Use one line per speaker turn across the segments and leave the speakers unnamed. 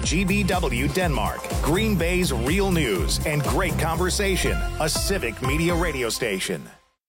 WGBW Denmark, Green Bay's real news and great conversation, a civic media radio station.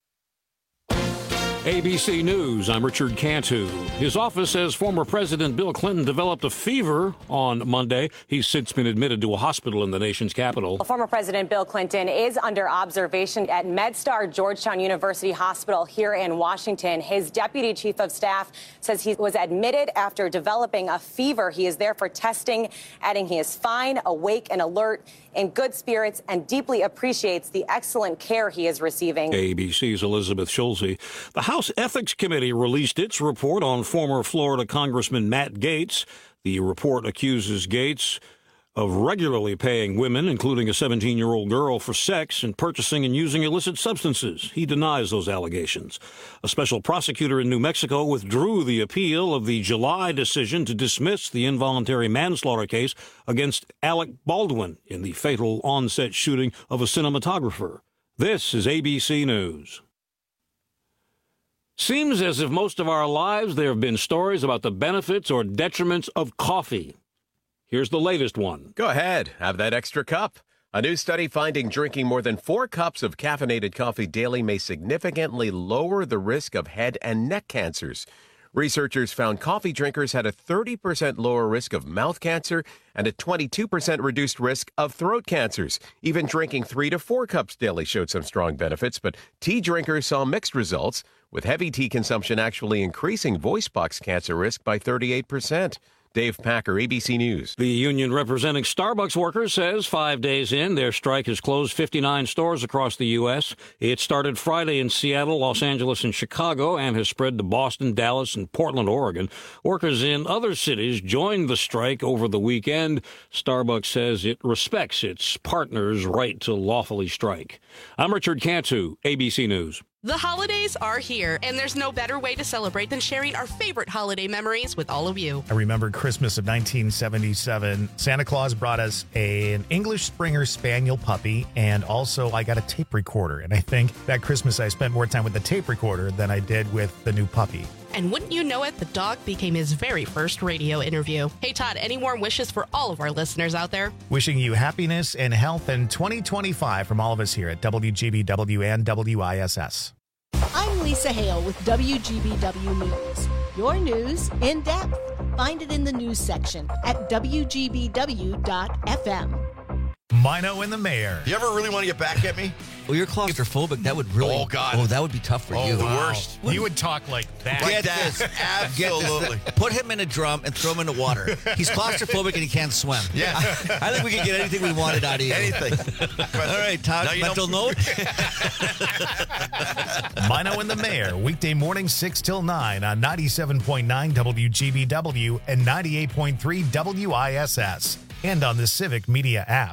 ABC News, I'm Richard Cantu. His office says former President Bill Clinton developed a fever on Monday. He's since been admitted to a hospital in the nation's capital.
Former President Bill Clinton is under observation at MedStar Georgetown University Hospital here in Washington. His deputy chief of staff says he was admitted after developing a fever. He is there for testing, adding he is fine, awake, and alert, in good spirits, and deeply appreciates the excellent care he is receiving.
ABC's Elizabeth Schulze. The House Ethics Committee released its report on former Florida Congressman Matt Gaetz. The report accuses Gaetz of regularly paying women, including a 17-year-old girl, for sex and purchasing and using illicit substances. He denies those allegations. A special prosecutor in New Mexico withdrew the appeal of the July decision to dismiss the involuntary manslaughter case against Alec Baldwin in the fatal on-set shooting of a cinematographer. This is ABC News. Seems as if most of our lives there have been stories about the benefits or detriments of coffee. Here's the latest one.
Go ahead. Have that extra cup. A new study finding drinking more than 4 cups of caffeinated coffee daily may significantly lower the risk of head and neck cancers. Researchers found coffee drinkers had a 30% lower risk of mouth cancer and a 22% reduced risk of throat cancers. Even drinking 3 to 4 cups daily showed some strong benefits, but tea drinkers saw mixed results, with heavy tea consumption actually increasing voice box cancer risk by 38%. Dave Packer, ABC News.
The union representing Starbucks workers says 5 days in, their strike has closed 59 stores across the U.S. It started Friday in Seattle, Los Angeles, and Chicago, and has spread to Boston, Dallas, and Portland, Oregon. Workers in other cities joined the strike over the weekend. Starbucks says it respects its partners' right to lawfully strike. I'm Richard Cantu, ABC News.
The holidays are here, and there's no better way to celebrate than sharing our favorite holiday memories with all of you.
I remember Christmas of 1977. Santa Claus brought us an English Springer Spaniel puppy, and also I got a tape recorder. And I think that Christmas I spent more time with the tape recorder than I did with the new puppy.
And wouldn't you know it, the dog became his very first radio interview. Hey, Todd, any warm wishes for all of our listeners out there?
Wishing you happiness and health in 2025 from all of us here at WGBW and WISS.
I'm Lisa Hale with WGBW News. Your news in depth. Find it in the news section at WGBW.FM.
Mino and the Mayor.
You ever really want to get back at me?
Well, you're claustrophobic. That would really...
Oh, God.
Oh, that would be tough for you.
The worst.
You would talk like that.
Like that. Absolutely.
Get this. Put him in a drum and throw him into water. He's claustrophobic and he can't swim.
Yeah.
I think we could get anything we wanted out of you.
Anything.
All right, Todd, mental note.
Mino and the Mayor, weekday morning 6 till 9 on 97.9 WGBW and 98.3 WISS. And on the Civic Media app.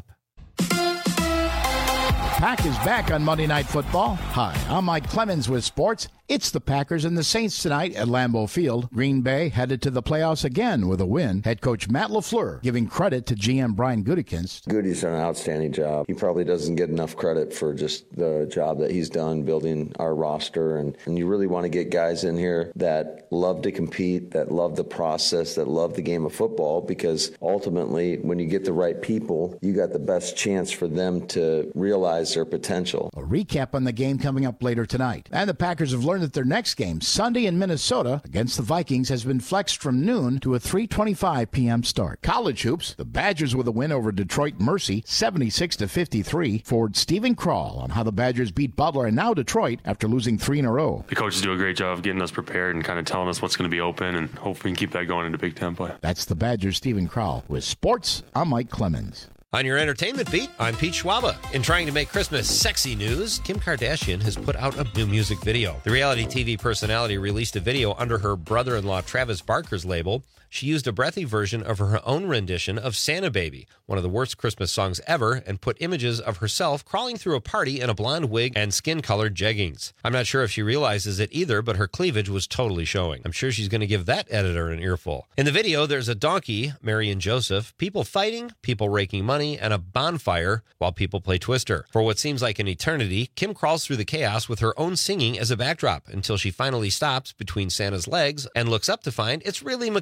Pack is back on Monday Night Football. Hi, I'm Mike Clemens with sports. It's the Packers and the Saints tonight at Lambeau Field. Green Bay headed to the playoffs again with a win. Head coach Matt LaFleur giving credit to GM Brian Gutekunst.
Goody's done an outstanding job. He probably doesn't get enough credit for just the job that he's done building our roster. And you really want to get guys in here that love to compete, that love the process, that love the game of football, because ultimately when you get the right people, you got the best chance for them to realize their potential.
A recap on the game coming up later tonight. And the Packers have learned that their next game, Sunday in Minnesota against the Vikings, has been flexed from noon to a 3:25 p.m. start. College hoops, the Badgers with a win over Detroit Mercy, 76-53. Forward Stephen Krall on how the Badgers beat Butler and now Detroit after losing 3 in a row.
The coaches do a great job of getting us prepared and kind of telling us what's going to be open, and hopefully we can keep that going into Big Ten play.
That's the Badgers' Stephen Krall. With sports, I'm Mike Clemens.
On your entertainment beat, I'm Pete Schwaba. In trying to make Christmas sexy news, Kim Kardashian has put out a new music video. The reality TV personality released a video under her brother-in-law Travis Barker's label. She used a breathy version of her own rendition of Santa Baby, one of the worst Christmas songs ever, and put images of herself crawling through a party in a blonde wig and skin-colored jeggings. I'm not sure if she realizes it either, but her cleavage was totally showing. I'm sure she's going to give that editor an earful. In the video, there's a donkey, Mary and Joseph, people fighting, people raking money, and a bonfire while people play Twister. For what seems like an eternity, Kim crawls through the chaos with her own singing as a backdrop until she finally stops between Santa's legs and looks up to find it's really Macaulay Culkin.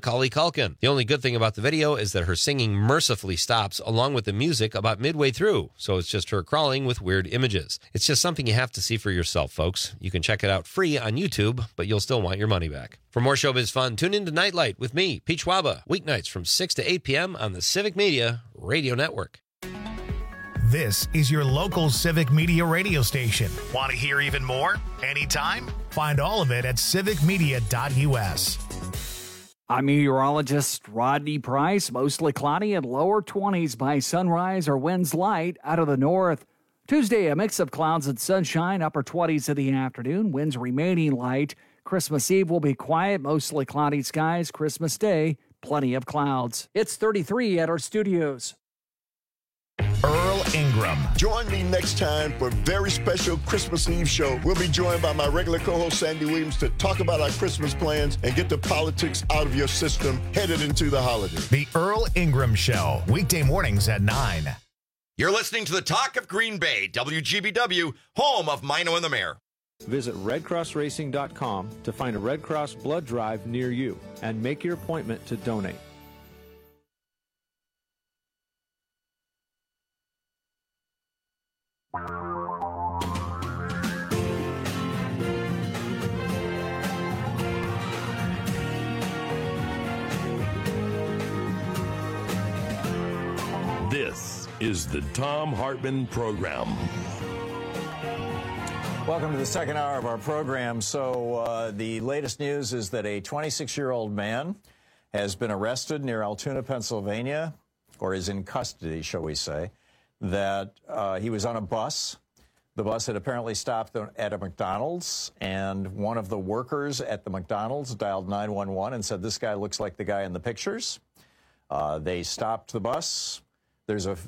Culkin. The only good thing about the video is that her singing mercifully stops along with the music about midway through, so it's just her crawling with weird images. It's just something you have to see for yourself, folks. You can check it out free on YouTube, but you'll still want your money back. For more showbiz fun, tune in to Nightlight with me, Pete Schwaba, weeknights from 6 to 8 p.m. on the Civic Media Radio Network.
This is your local Civic Media radio station. Want to hear even more? Anytime? Find all of it at civicmedia.us.
I'm meteorologist Rodney Price. Mostly cloudy and lower 20s by sunrise or winds light out of the north. Tuesday, a mix of clouds and sunshine, upper 20s in the afternoon, winds remaining light. Christmas Eve will be quiet, mostly cloudy skies. Christmas Day, plenty of clouds. It's 33 at our studios.
Earl Ingram.
Join me next time for a very special Christmas Eve show. We'll be joined by my regular co-host Sandy Williams to talk about our Christmas plans and get the politics out of your system headed into the holiday.
The Earl Ingram Show, weekday mornings at 9.
You're listening to the Talk of Green Bay, WGBW, home of Mino and the Mayor.
Visit redcrossracing.com to find a Red Cross blood drive near you and make your appointment to donate.
This is the Thom Hartmann Program.
Welcome to the second hour of our program. So the latest news is that a 26-year-old man has been arrested near Altoona, Pennsylvania, or is in custody, shall we say, that he was on a bus. The bus had apparently stopped at a McDonald's, and one of the workers at the McDonald's dialed 911 and said, "This guy looks like the guy in the pictures." They stopped the bus. There's a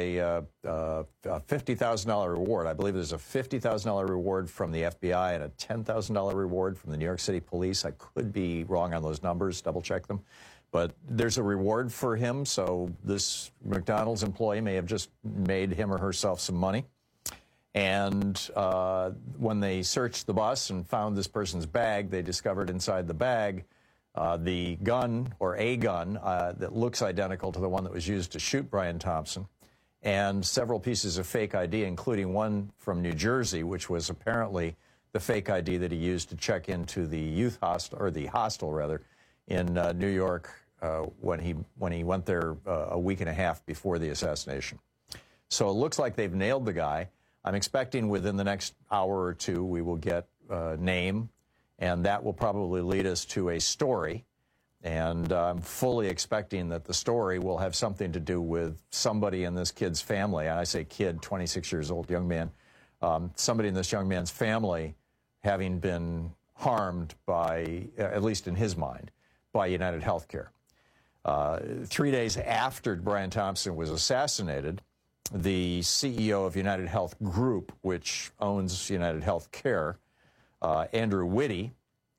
$50,000 reward. I believe there's a $50,000 reward from the FBI and a $10,000 reward from the New York City Police. I could be wrong on those numbers. Double check them. But there's a reward for him, so this McDonald's employee may have just made him or herself some money. And when they searched the bus and found this person's bag, they discovered inside the bag the gun, or a gun, that looks identical to the one that was used to shoot Brian Thompson, and several pieces of fake ID, including one from New Jersey, which was apparently the fake ID that he used to check into the youth hostel, or the hostel rather, in New York when he went there a week and a half before the assassination. So it looks like they've nailed the guy. I'm expecting within the next hour or two we will get a name, and that will probably lead us to a story. And I'm fully expecting that the story will have something to do with somebody in this kid's family. And I say kid, 26 years old, young man. Somebody in this young man's family having been harmed by, at least in his mind, by United Healthcare. 3 days after Brian Thompson was assassinated, the CEO of United Health Group, which owns United Healthcare, Andrew Whitty,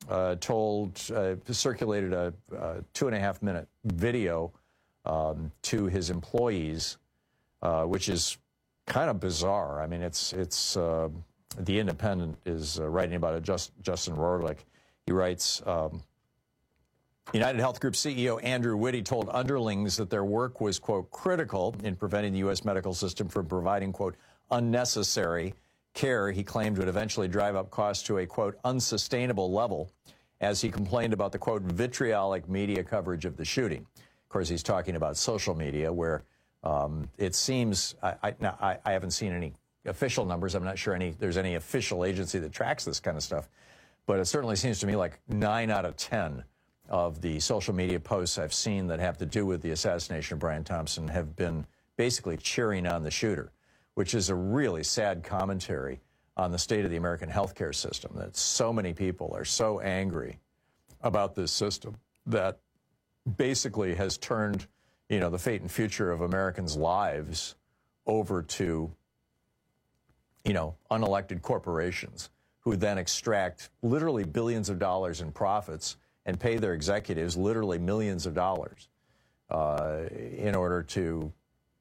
circulated a 2.5-minute video to his employees, which is kind of bizarre. I mean, it's The Independent is writing about it. Justin Rorlick, he writes, United Health Group CEO Andrew Whitty told underlings that their work was, quote, critical in preventing the U.S. medical system from providing, quote, unnecessary care he claimed would eventually drive up costs to a, quote, unsustainable level, as he complained about the, quote, vitriolic media coverage of the shooting. Of course, he's talking about social media, where it seems, I haven't seen any official numbers. I'm not sure there's any official agency that tracks this kind of stuff. But it certainly seems to me like 9 out of 10 of the social media posts I've seen that have to do with the assassination of Brian Thompson have been basically cheering on the shooter, which is a really sad commentary on the state of the American healthcare system, that so many people are so angry about this system that basically has turned, the fate and future of Americans' lives over to, unelected corporations who then extract literally billions of dollars in profits and pay their executives literally millions of dollars in order to,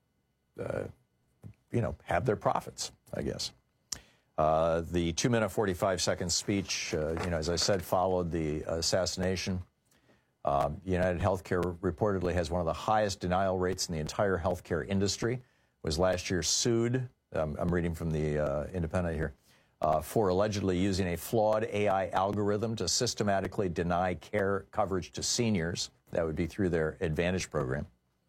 have their profits, I guess. The 2-minute, 45-second speech, as I said, followed the assassination. United Healthcare reportedly has one of the highest denial rates in the entire healthcare industry. Was last year sued, I'm reading from the Independent here, for allegedly using a flawed AI algorithm to systematically deny care coverage to seniors. That would be through their Advantage program.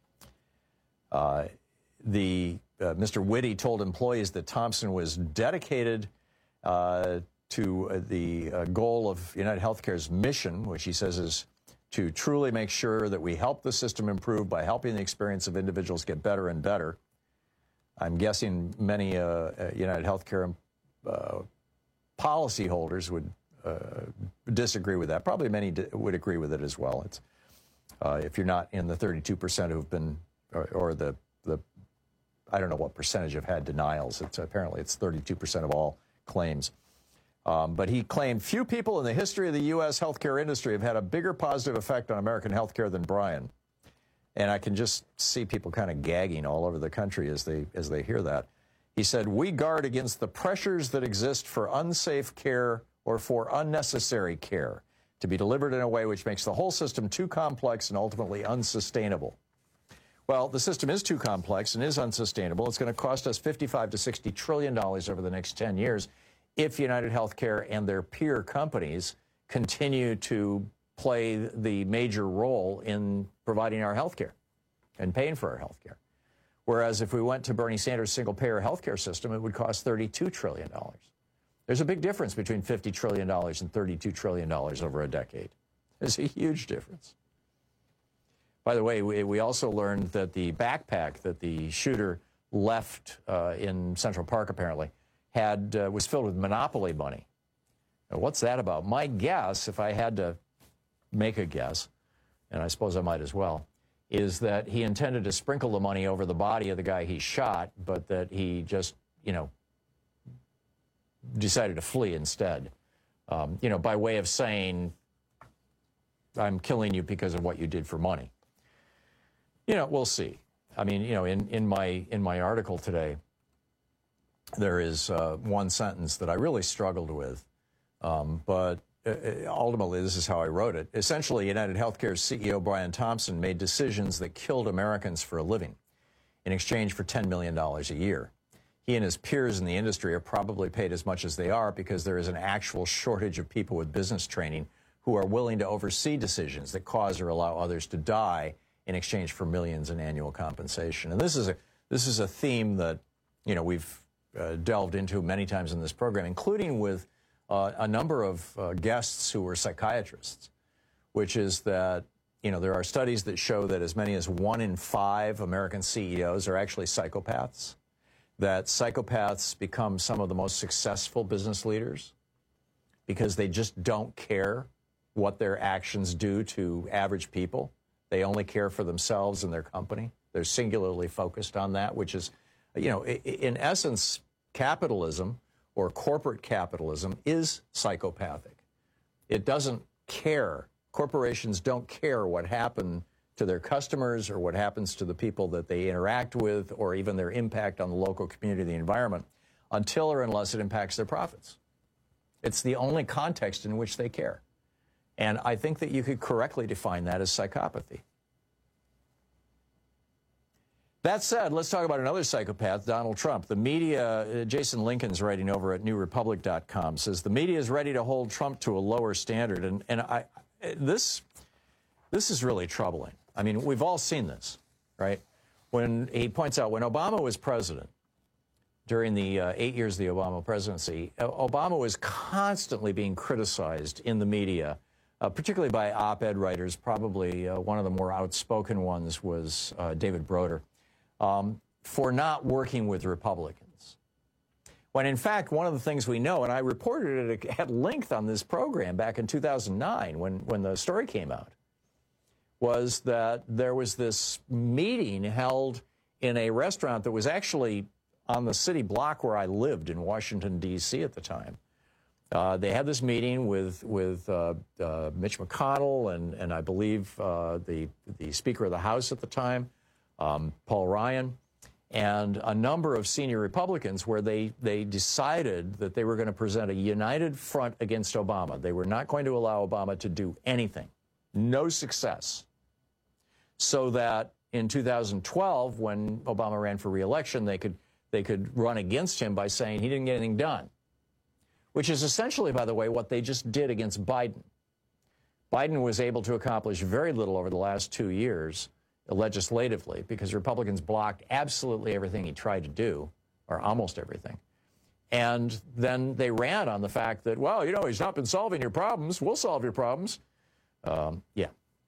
Mr. Whitty told employees that Thompson was dedicated to the goal of United Healthcare's mission, which he says is to truly make sure that we help the system improve by helping the experience of individuals get better and better. I'm guessing many United Healthcare policyholders would disagree with that. Probably many would agree with it as well. It's if you're not in the 32% who've been, or the I don't know what percentage have had denials. Apparently it's 32% of all claims. But he claimed few people in the history of the U.S. healthcare industry have had a bigger positive effect on American healthcare than Brian. And I can just see people kind of gagging all over the country as they hear that. He said, "We guard against the pressures that exist for unsafe care or for unnecessary care to be delivered in a way which makes the whole system too complex and ultimately unsustainable." Well, the system is too complex and is unsustainable. It's going to cost us $55 to $60 trillion over the next 10 years if United Healthcare and their peer companies continue to play the major role in providing our health care and paying for our health care. Whereas if we went to Bernie Sanders' single-payer health care system, it would cost $32 trillion. There's a big difference between $50 trillion and $32 trillion over a decade. There's a huge difference. By the way, we also learned that the backpack that the shooter left in Central Park, apparently, was filled with Monopoly money. Now, what's that about? My guess, if I had to make a guess, and I suppose I might as well, is that he intended to sprinkle the money over the body of the guy he shot, but that he just, decided to flee instead, by way of saying, I'm killing you because of what you did for money. We'll see. I mean, in my article today, there is one sentence that I really struggled with, but ultimately this is how I wrote it. Essentially, United Healthcare's CEO Brian Thompson made decisions that killed Americans for a living in exchange for $10 million a year. He and his peers in the industry are probably paid as much as they are because there is an actual shortage of people with business training who are willing to oversee decisions that cause or allow others to die in exchange for millions in annual compensation. And this is a theme that we've delved into many times in this program, including with a number of guests who were psychiatrists, which is that there are studies that show that as many as 1 in 5 American CEOs are actually psychopaths, that psychopaths become some of the most successful business leaders because they just don't care what their actions do to average people. They only care for themselves and their company. They're singularly focused on that, which is, in essence, capitalism or corporate capitalism is psychopathic. It doesn't care. Corporations don't care what happened to their customers or what happens to the people that they interact with or even their impact on the local community, the environment, until or unless it impacts their profits. It's the only context in which they care. And I think that you could correctly define that as psychopathy. That said, let's talk about another psychopath, Donald Trump. The media, Jason Lincoln's writing over at NewRepublic.com, says the media is ready to hold Trump to a lower standard. And this is really troubling. I mean, we've all seen this, right? When he points out when Obama was president, during the 8 years of the Obama presidency, Obama was constantly being criticized in the media, particularly by op-ed writers. Probably one of the more outspoken ones was David Broder, for not working with Republicans. When in fact, one of the things we know, and I reported it at length on this program back in 2009 when the story came out, was that there was this meeting held in a restaurant that was actually on the city block where I lived in Washington, D.C. at the time. They had this meeting with Mitch McConnell and I believe the Speaker of the House at the time, Paul Ryan, and a number of senior Republicans where they decided that they were going to present a united front against Obama. They were not going to allow Obama to do anything. No success. So that in 2012, when Obama ran for re-election, they could run against him by saying he didn't get anything done, which is essentially, by the way, what they just did against Biden. Biden was able to accomplish very little over the last 2 years legislatively because Republicans blocked absolutely everything he tried to do, or almost everything. And then they ran on the fact that, well, you know, he's not been solving your problems. We'll solve your problems. Yeah.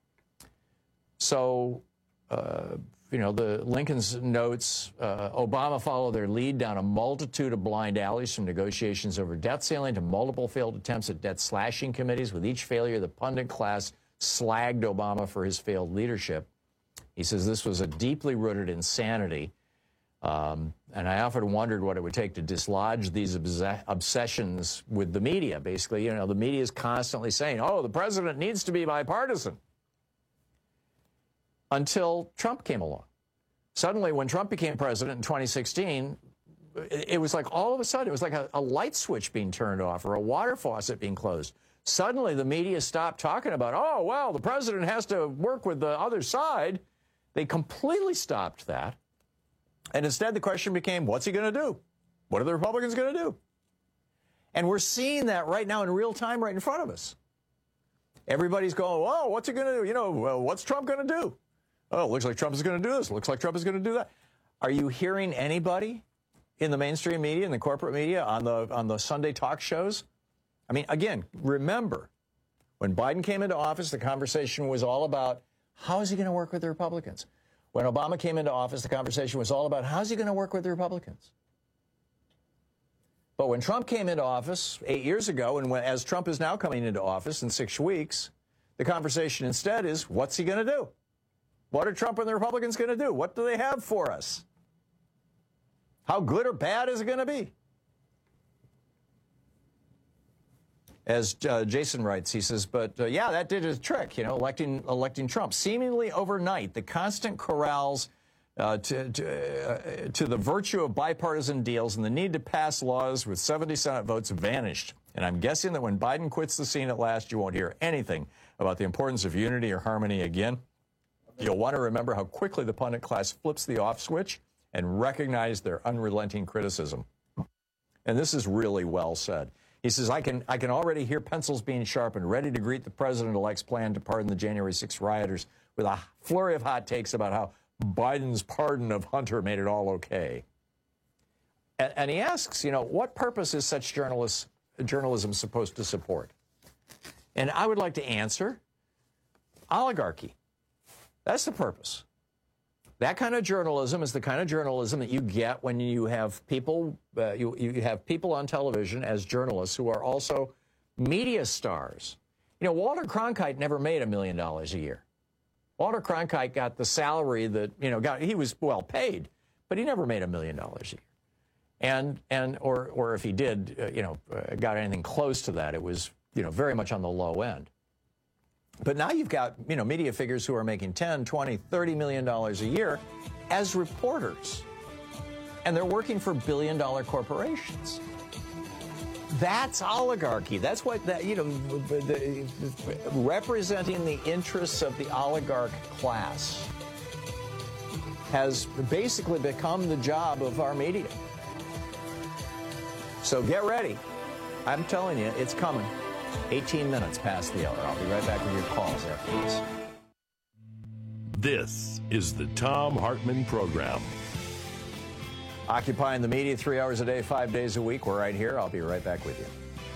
So, you know, the Lincoln's notes, Obama followed their lead down a multitude of blind alleys, from negotiations over debt ceiling to multiple failed attempts at debt slashing committees. With each failure, the pundit class slagged Obama for his failed leadership. He says this was a deeply rooted insanity. And I often wondered what it would take to dislodge these obsessions with the media. Basically, you know, the media is constantly saying, oh, the president needs to be bipartisan. Until Trump came along. Suddenly, when Trump became president in 2016, it was like all of a sudden, it was like a light switch being turned off or a water faucet being closed. Suddenly, the media stopped talking about, oh, well, the president has to work with the other side. They completely stopped that. And instead, the question became, what's he going to do? What are the Republicans going to do? And we're seeing that right now in real time right in front of us. Everybody's going, oh, what's he going to do? You know, well, what's Trump going to do? Oh, it looks like Trump is going to do this. Looks like Trump is going to do that. Are you hearing anybody in the mainstream media, in the corporate media, on the Sunday talk shows? I mean, again, remember, when Biden came into office, the conversation was all about how is he going to work with the Republicans? When Obama came into office, the conversation was all about how's he going to work with the Republicans? But when Trump came into office 8 years ago, and as Trump is now coming into office in 6 weeks, the conversation instead is, what's he going to do? What are Trump and the Republicans going to do? What do they have for us? How good or bad is it going to be? As Jason writes, he says, but yeah, that did a trick, you know, electing Trump. Seemingly overnight, the constant corrals to the virtue of bipartisan deals and the need to pass laws with 70 Senate votes vanished. And I'm guessing that when Biden quits the scene at last, you won't hear anything about the importance of unity or harmony again. You'll want to remember how quickly the pundit class flips the off switch and recognize their unrelenting criticism. And this is really well said. He says, I can already hear pencils being sharpened, ready to greet the president-elect's plan to pardon the January 6th rioters with a flurry of hot takes about how Biden's pardon of Hunter made it all okay. And he asks, you know, what purpose is such journalism supposed to support? And I would like to answer, oligarchy. That's the purpose. That kind of journalism is the kind of journalism that you get when you have people, you have people on television as journalists who are also media stars. You know, Walter Cronkite never made $1 million a year. Walter Cronkite got the salary that, you know, he was well paid, but he never made $1 million a year. Or if he did, you know, got anything close to that, it was, you know, very much on the low end. But now you've got, you know, media figures who are making $10, $20, $30 million a year as reporters. And they're working for billion-dollar corporations. That's oligarchy. That's what, you know, representing the interests of the oligarch class has basically become the job of our media. So get ready. I'm telling you, it's coming. 18 minutes past the hour. I'll be right back with your calls after this.
This is the Thom Hartmann Program.
Occupying the media 3 hours a day, 5 days a week. We're right here. I'll be right back with you.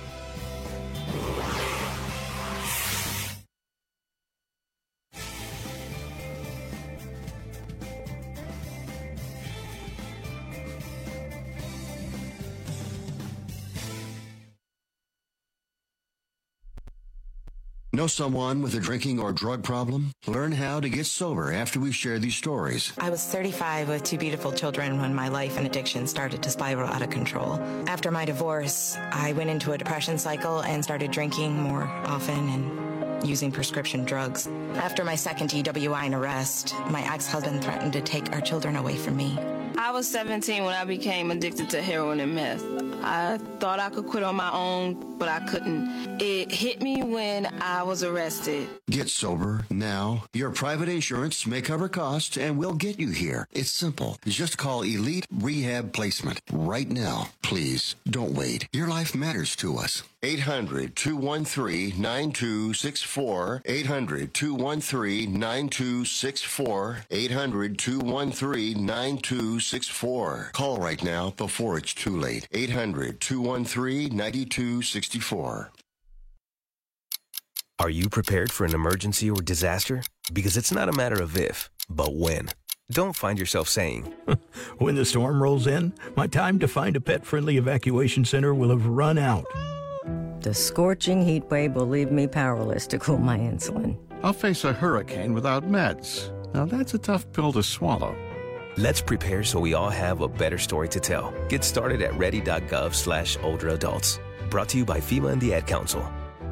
Know someone with a drinking or drug problem? Learn how to get sober after we share these stories.
I was 35 with 2 beautiful children when my life and addiction started to spiral out of control. After my divorce, I went into a depression cycle and started drinking more often and using prescription drugs. After my second DWI and arrest, my ex-husband threatened to take our children away from me.
I was 17 when I became addicted to heroin and meth. I thought I could quit on my own, but I couldn't. It hit me when I was arrested.
Get sober now. Your private insurance may cover costs and we'll get you here. It's simple. Just call Elite Rehab Placement right now. Please don't wait. Your life matters to us. 800-213-9264. 800-213-9264. 800-213-9264. Call right now before it's too late. 800-213-9264.
Are you prepared for an emergency or disaster? Because it's not a matter of if, but when. Don't find yourself saying,
when the storm rolls in, my time to find a pet-friendly evacuation center will have run out.
The scorching heat wave will leave me powerless to cool my insulin.
I'll face a hurricane without meds. Now that's a tough pill to swallow.
Let's prepare so we all have a better story to tell. Get started at ready.gov/older adults. Brought to you by FEMA and the Ad Council.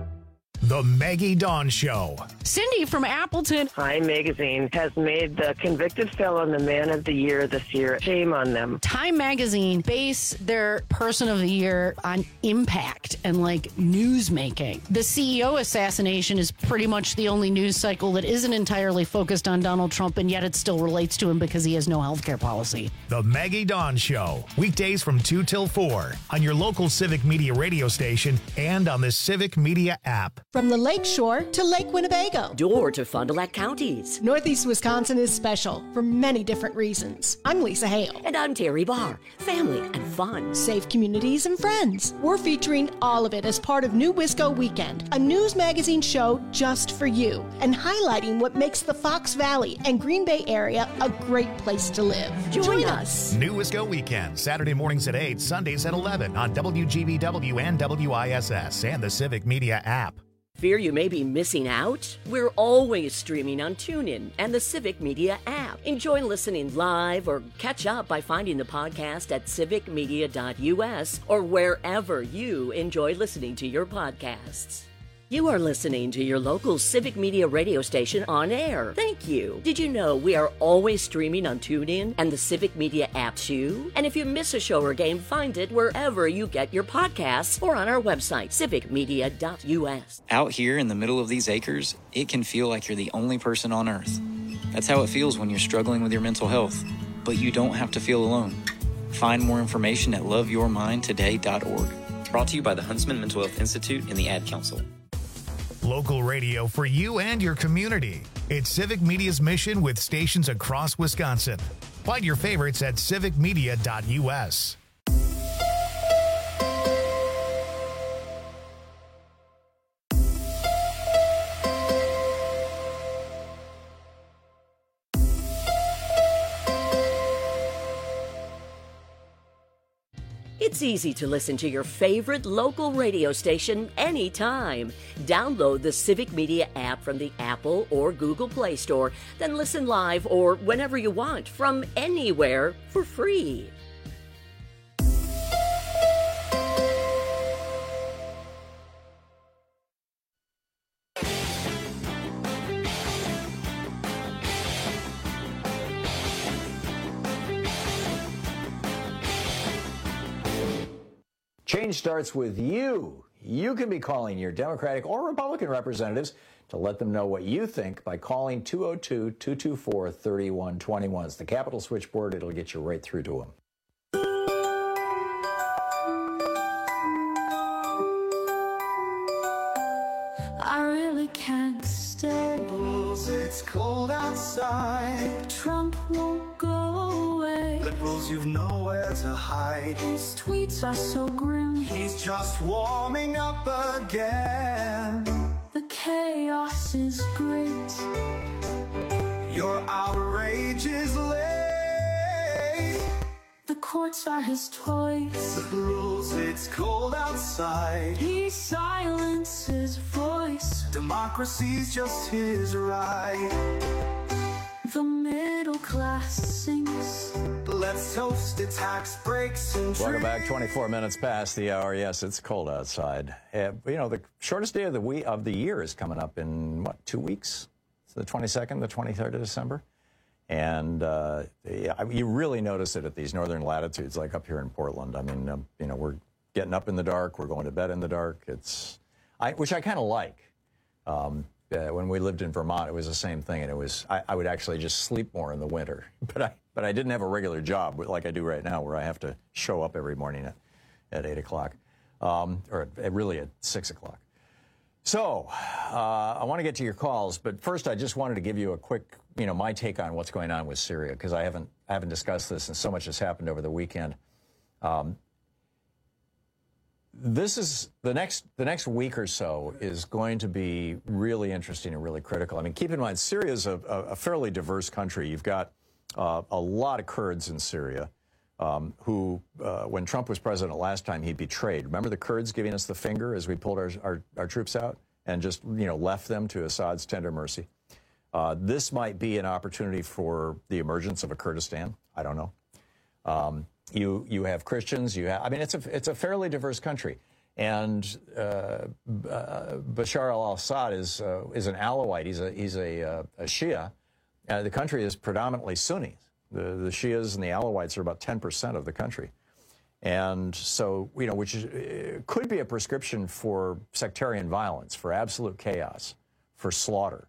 The Maggie Dawn Show.
Cindy from Appleton.
Time Magazine has made the convicted felon the man of the year this year. Shame on them.
Time Magazine base their person of the year on impact and like news making. The CEO assassination is pretty much the only news cycle that isn't entirely focused on Donald Trump, and yet it still relates to him because he has no health care policy.
The Maggie Dawn Show. Weekdays from 2 till 4 on your local Civic Media radio station and on the Civic Media app.
From the Lake Shore to Lake Winnebago.
Door to Fond du Lac counties.
Northeast Wisconsin is special for many different reasons. I'm Lisa Hale.
And I'm Terry Barr. Family and fun.
Safe communities and friends. We're featuring all of it as part of New Wisco Weekend, a news magazine show just for you, and highlighting what makes the Fox Valley and Green Bay area a great place to live. Join us.
New Wisco Weekend, Saturday mornings at 8, Sundays at 11 on WGBW and WISS and the Civic Media app.
Fear you may be missing out? We're always streaming on TuneIn and the Civic Media app. Enjoy listening live or catch up by finding the podcast at civicmedia.us or wherever you enjoy listening to your podcasts. You are listening to your local Civic Media radio station on air. Thank you. Did you know we are always streaming on TuneIn and the Civic Media app too? And if you miss a show or game, find it wherever you get your podcasts or on our website, civicmedia.us.
Out here in the middle of these acres, it can feel like you're the only person on earth. That's how it feels when you're struggling with your mental health. But you don't have to feel alone. Find more information at loveyourmindtoday.org. Brought to you by the Huntsman Mental Health Institute and the Ad Council.
Local radio for you and your community. It's Civic Media's mission with stations across Wisconsin. Find your favorites at civicmedia.us.
It's easy to listen to your favorite local radio station anytime. Download the Civic Media app from the Apple or Google Play Store, then listen live or whenever you want from anywhere for free.
Change starts with you. You can be calling your Democratic or Republican representatives to let them know what you think by calling 202-224-3121. It's the Capitol switchboard. It'll get you right through to them.
I really can't stay. It's cold outside. Trump won't go away. Liberals, you've nowhere to hide. His tweets are so grim. He's just warming up again. The chaos is great. Your outrage is late. The courts are his toys. Liberals, it's cold outside. He silences voice. Democracy's just his right. The middle class sinks. Let's toast the tax breaks and
Welcome back. 24 minutes past the hour. Yes, it's cold outside. The shortest day of the year is coming up in, 2 weeks? It's the 22nd, the 23rd of December. And you really notice it at these northern latitudes, like up here in Portland. I mean, we're getting up in the dark, we're going to bed in the dark. Which I kind of like. When we lived in Vermont, it was the same thing, and I would actually just sleep more in the winter. But I didn't have a regular job like I do right now, where I have to show up every morning at 8 o'clock, or really at 6 o'clock. So I want to get to your calls, but first I just wanted to give you a quick, my take on what's going on with Syria, because I haven't discussed this, and so much has happened over the weekend. This is the next week or so is going to be really interesting and really critical. I mean, keep in mind, Syria is a fairly diverse country. You've got a lot of Kurds in Syria who, when Trump was president last time, he betrayed. Remember the Kurds giving us the finger as we pulled our troops out and just, left them to Assad's tender mercy? This might be an opportunity for the emergence of a Kurdistan. I don't know. You have Christians. It's a fairly diverse country, and Bashar al-Assad is an Alawite. He's a Shia. The country is predominantly Sunnis. The Shias and the Alawites are about 10% of the country, and so which could be a prescription for sectarian violence, for absolute chaos, for slaughter,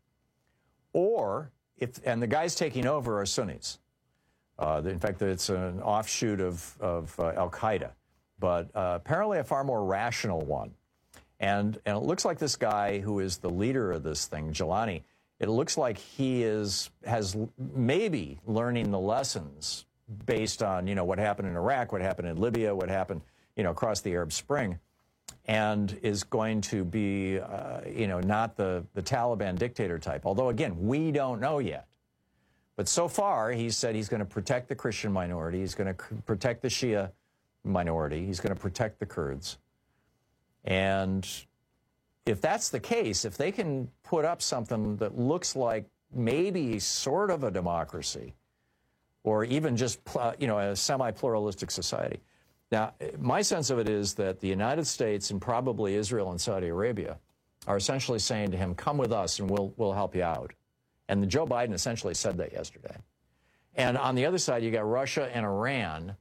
and the guys taking over are Sunnis. In fact, it's an offshoot of al-Qaeda, but apparently a far more rational one. And it looks like this guy who is the leader of this thing, Jilani, it looks like he has maybe learning the lessons based on, what happened in Iraq, what happened in Libya, what happened, across the Arab Spring, and is going to be, not the Taliban dictator type. Although, again, we don't know yet. But so far, he said he's going to protect the Christian minority. He's going to protect the Shia minority. He's going to protect the Kurds. And if that's the case, if they can put up something that looks like maybe sort of a democracy, or even just, a semi-pluralistic society. Now, my sense of it is that the United States and probably Israel and Saudi Arabia are essentially saying to him, come with us and we'll help you out. And Joe Biden essentially said that yesterday. And on the other side, you got Russia and Iran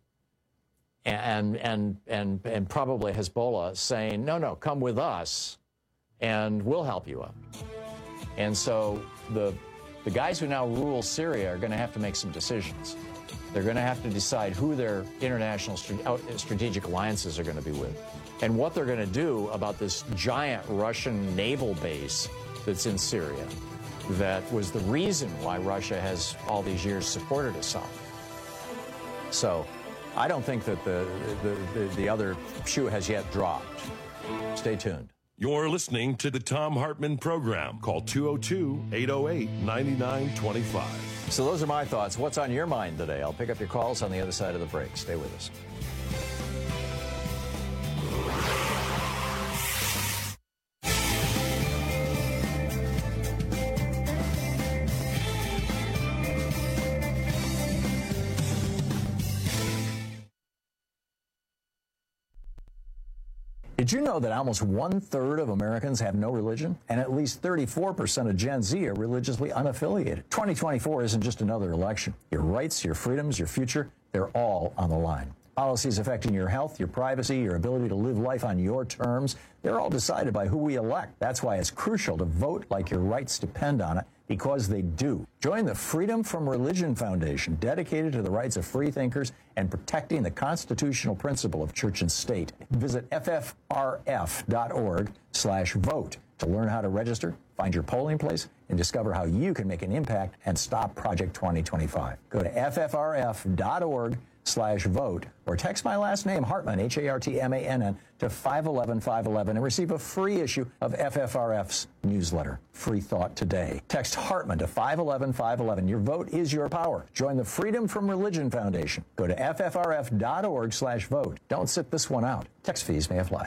and probably Hezbollah saying, no, come with us and we'll help you out. And so the guys who now rule Syria are going to have to make some decisions. They're going to have to decide who their international strategic alliances are going to be with and what they're going to do about this giant Russian naval base that's in Syria. That was the reason why Russia has all these years supported Assad. So I don't think that the other shoe has yet dropped. Stay tuned.
You're listening to the Thom Hartmann Program. Call 202-808-9925.
So those are my thoughts. What's on your mind today? I'll pick up your calls on the other side of the break. Stay with us. Did you know that almost 1/3 of Americans have no religion? And at least 34% of Gen Z are religiously unaffiliated. 2024 isn't just another election. Your rights, your freedoms, your future, they're all on the line. Policies affecting your health, your privacy, your ability to live life on your terms, they're all decided by who we elect. That's why it's crucial to vote like your rights depend on it, because they do. Join the Freedom from Religion Foundation, dedicated to the rights of free thinkers and protecting the constitutional principle of church and state. Visit ffrf.org/vote to learn how to register, find your polling place, and discover how you can make an impact and stop Project 2025. Go to ffrf.org/vote or text my last name, Hartmann, Hartmann, to 511-511 and receive a free issue of FFRF's newsletter, Free Thought Today. Text Hartmann to 511-511. Your vote is your power. Join the Freedom from Religion Foundation. Go to ffrf.org/vote. Don't sit this one out. Text fees may apply.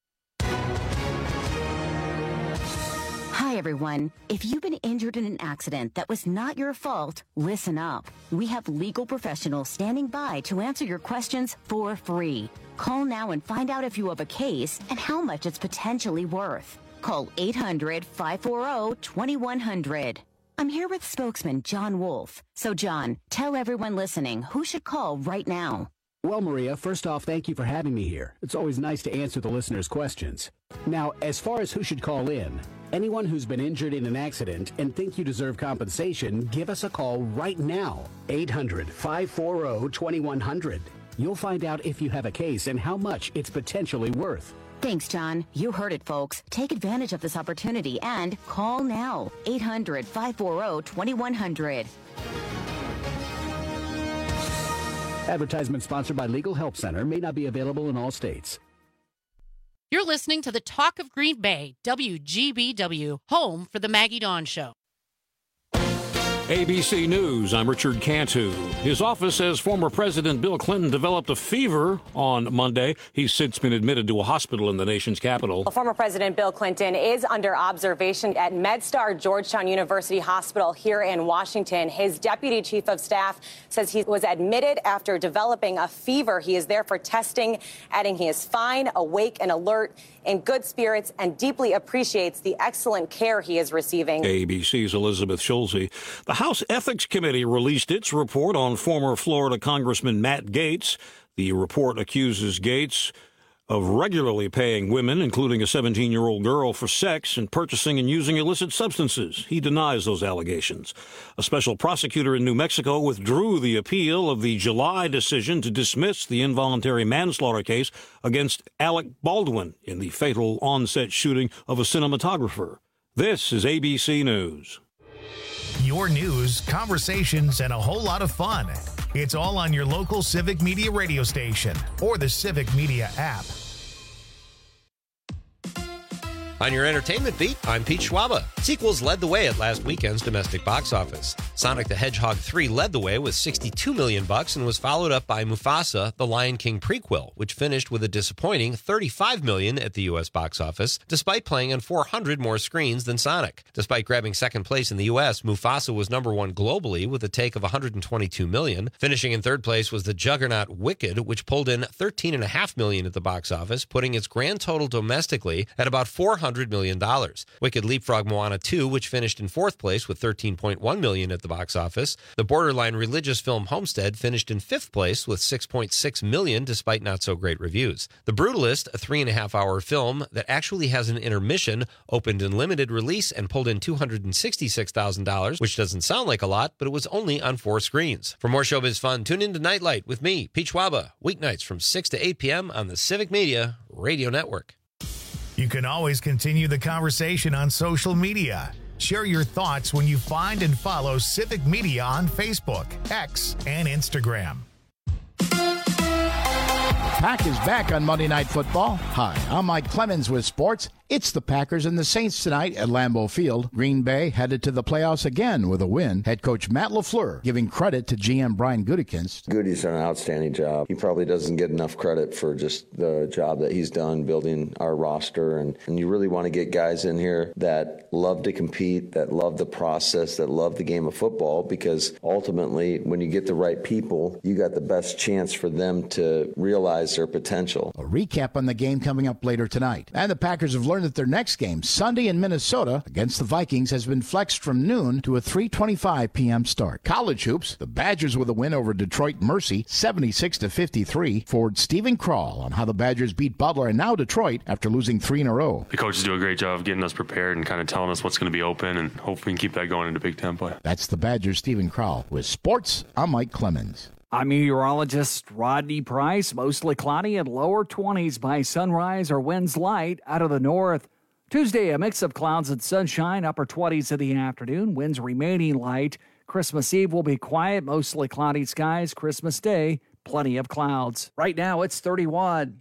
Hi, everyone. If you've been injured in an accident that was not your fault, listen up. We have legal professionals standing by to answer your questions for free. Call now and find out if you have a case and how much it's potentially worth. Call 800-540-2100. I'm here with spokesman John Wolf. So, John, tell everyone listening who should call right now.
Well, Maria, first off, thank you for having me here. It's always nice to answer the listeners' questions. Now, as far as who should call in, anyone who's been injured in an accident and think you deserve compensation, give us a call right now. 800-540-2100. You'll find out if you have a case and how much it's potentially worth.
Thanks, John. You heard it, folks. Take advantage of this opportunity and call now. 800-540-2100.
Advertisement sponsored by Legal Help Center. May not be available in all states.
You're listening to the Talk of Green Bay, WGBW, home for the Maggie Dawn Show.
ABC News, I'm Richard Cantu. His office says former President Bill Clinton developed a fever on Monday. He's since been admitted to a hospital in the nation's capital.
Well, former President Bill Clinton is under observation at MedStar Georgetown University Hospital here in Washington. His deputy chief of staff says he was admitted after developing a fever. He is there for testing, adding he is fine, awake, and alert, in good spirits, and deeply appreciates the excellent care he is receiving.
ABC's Elizabeth Schulze. The House Ethics Committee released its report on former Florida Congressman Matt Gaetz. The report accuses Gaetz of regularly paying women, including a 17-year-old girl, for sex and purchasing and using illicit substances. He denies those allegations. A special prosecutor in New Mexico withdrew the appeal of the July decision to dismiss the involuntary manslaughter case against Alec Baldwin in the fatal on-set shooting of a cinematographer. This is ABC News.
Your news, conversations, and a whole lot of fun. It's all on your local Civic Media radio station or the Civic Media app.
On your entertainment beat, I'm Pete Schwaba. Sequels led the way at last weekend's domestic box office. Sonic the Hedgehog 3 led the way with $62 million and was followed up by Mufasa, the Lion King prequel, which finished with a disappointing $35 million at the U.S. box office, despite playing on 400 more screens than Sonic. Despite grabbing second place in the U.S., Mufasa was number one globally with a take of $122 million. Finishing in third place was the juggernaut Wicked, which pulled in $13.5 million at the box office, putting its grand total domestically at about $400 million. Wicked leapfrogged Moana 2, which finished in fourth place with $13.1 million at the box office. The borderline religious film Homestead finished in fifth place with $6.6 million, despite not so great reviews. The Brutalist, a 3.5-hour film that actually has an intermission, opened in limited release and pulled in $266,000, which doesn't sound like a lot, but it was only on 4 screens. For more showbiz fun, tune in to Nightlight with me, Pete Schwaba, weeknights from 6 to 8 p.m. on the Civic Media Radio Network.
You can always continue the conversation on social media. Share your thoughts when you find and follow Civic Media on Facebook, X, and Instagram.
Pack is back on Monday Night Football. Hi, I'm Mike Clemens with sports. It's the Packers and the Saints tonight at Lambeau Field. Green Bay headed to the playoffs again with a win. Head coach Matt LaFleur giving credit to GM Brian Gutekunst.
Goody's done an outstanding job. He probably doesn't get enough credit for just the job that he's done building our roster. And you really want to get guys in here that love to compete, that love the process, that love the game of football, because ultimately when you get the right people, you got the best chance for them to realize their potential.
A recap on the game coming up later tonight. And the Packers have learned that their next game, Sunday in Minnesota against the Vikings, has been flexed from noon to a 3:25 p.m. start. College hoops, the Badgers with a win over Detroit Mercy, 76-53. Forward Stephen Krall on how the Badgers beat Butler and now Detroit after losing 3 in a row.
The coaches do a great job of getting us prepared and kind of telling us what's going to be open, and hopefully we can keep that going into Big Ten play.
That's the Badgers' Stephen Krall. With sports, I'm Mike Clemens.
I'm meteorologist Rodney Price. Mostly cloudy and lower 20s by sunrise or winds light out of the north. Tuesday, a mix of clouds and sunshine, upper 20s in the afternoon, winds remaining light. Christmas Eve will be quiet, mostly cloudy skies. Christmas Day, plenty of clouds. Right now, it's 31.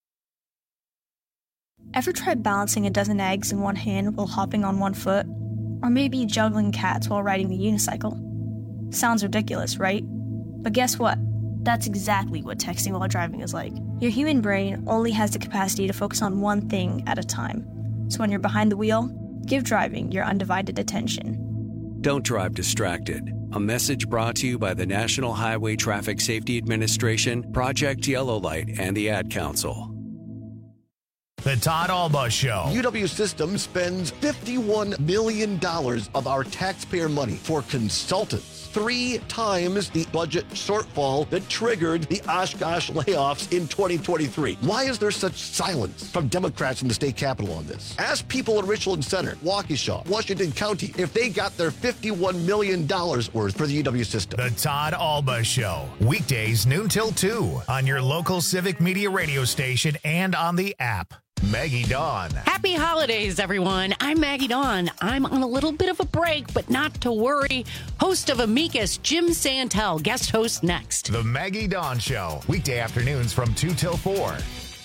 Ever tried balancing a dozen eggs in one hand while hopping on one foot? Or maybe juggling cats while riding the unicycle? Sounds ridiculous, right? But guess what? That's exactly what texting while driving is like. Your human brain only has the capacity to focus on one thing at a time. So when you're behind the wheel, give driving your undivided attention.
Don't drive distracted. A message brought to you by the National Highway Traffic Safety Administration, Project Yellow Light, and the Ad Council.
The Todd Alba Show.
UW Systems spends $51 million of our taxpayer money for consultants. 3 times the budget shortfall that triggered the Oshkosh layoffs in 2023. Why is there such silence from Democrats in the state capitol on this? Ask people in Richland Center, Waukesha, Washington County, if they got their $51 million worth for the UW system.
The Todd Alba Show. Weekdays noon till 2 on your local Civic Media radio station and on the app. Maggie Dawn.
Happy holidays, everyone. I'm Maggie Dawn. I'm on a little bit of a break, but not to worry. Host of Amicus, Jim Santel, guest host next.
The Maggie Dawn Show. Weekday afternoons from 2 till 4.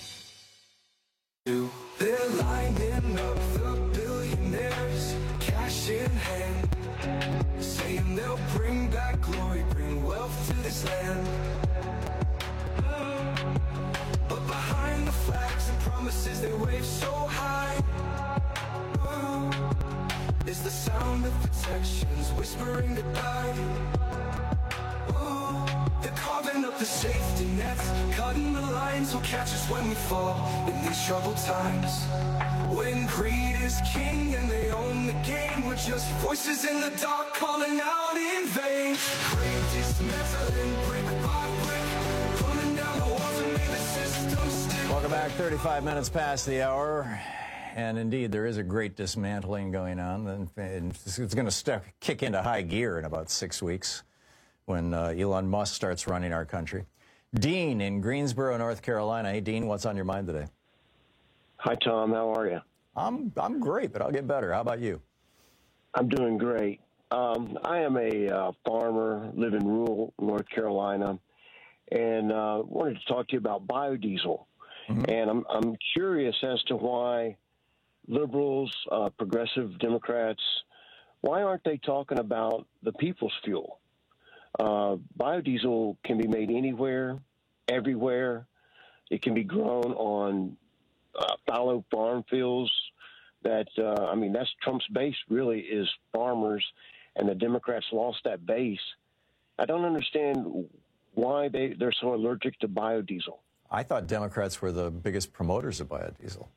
They're lining up the billionaires, cash in hand, saying they'll bring back glory, bring wealth to this land. But behind the flags and promises they wave so high, is the sound of protections whispering goodbye. They're carving up the safety nets, cutting the lines will catch us when we fall in these troubled times. When greed is king and they own the game, we're just voices in the dark calling out in vain. Great dismantling brick by brick, pulling down the walls and make the system stick.
Welcome back. 35 minutes past the hour. And indeed, there is a great dismantling going on. And it's going to kick into high gear in about 6 weeks when Elon Musk starts running our country. Dean in Greensboro, North Carolina. Hey, Dean, what's on your mind today?
Hi, Tom. How are you?
I'm great, but I'll get better. How about you?
I'm doing great. I am a farmer, live in rural North Carolina, and wanted to talk to you about biodiesel. Mm-hmm. And I'm curious as to why liberals, progressive Democrats, why aren't they talking about the people's fuel? Biodiesel can be made anywhere, everywhere. It can be grown on fallow farm fields. That's Trump's base really is farmers, and the Democrats lost that base. I don't understand why they're so allergic to biodiesel.
I thought Democrats were the biggest promoters of biodiesel.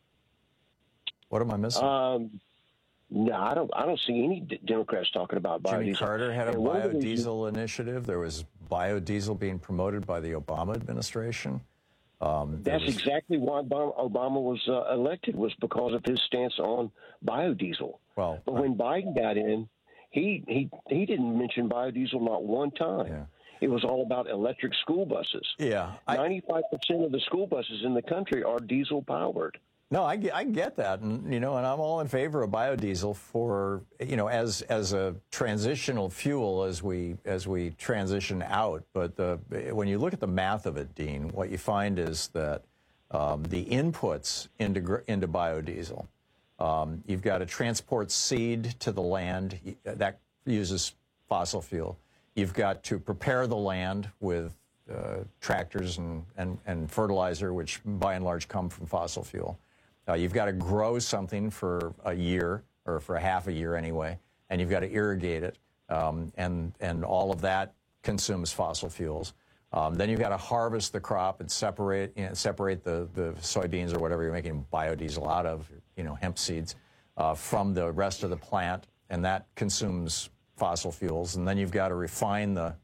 What am I missing?
No, I don't see any Democrats talking about biodiesel.
Jimmy Carter had a biodiesel initiative. There was biodiesel being promoted by the Obama administration.
That's exactly why Obama was elected, was because of his stance on biodiesel.
Well,
but when Biden got in, he didn't mention biodiesel not one time.
Yeah.
It was all about electric school buses.
Yeah,
95% of the school buses in the country are diesel powered.
No, I get that, and and I'm all in favor of biodiesel for as a transitional fuel as we transition out. But when you look at the math of it, Dean, what you find is that the inputs into biodiesel, you've got to transport seed to the land that uses fossil fuel. You've got to prepare the land with tractors and fertilizer, which by and large come from fossil fuel. You've got to grow something for a year, or for half a year anyway, and you've got to irrigate it, and all of that consumes fossil fuels. Then you've got to harvest the crop and separate the soybeans or whatever you're making biodiesel out of, hemp seeds, from the rest of the plant, and that consumes fossil fuels. And then you've got to refine the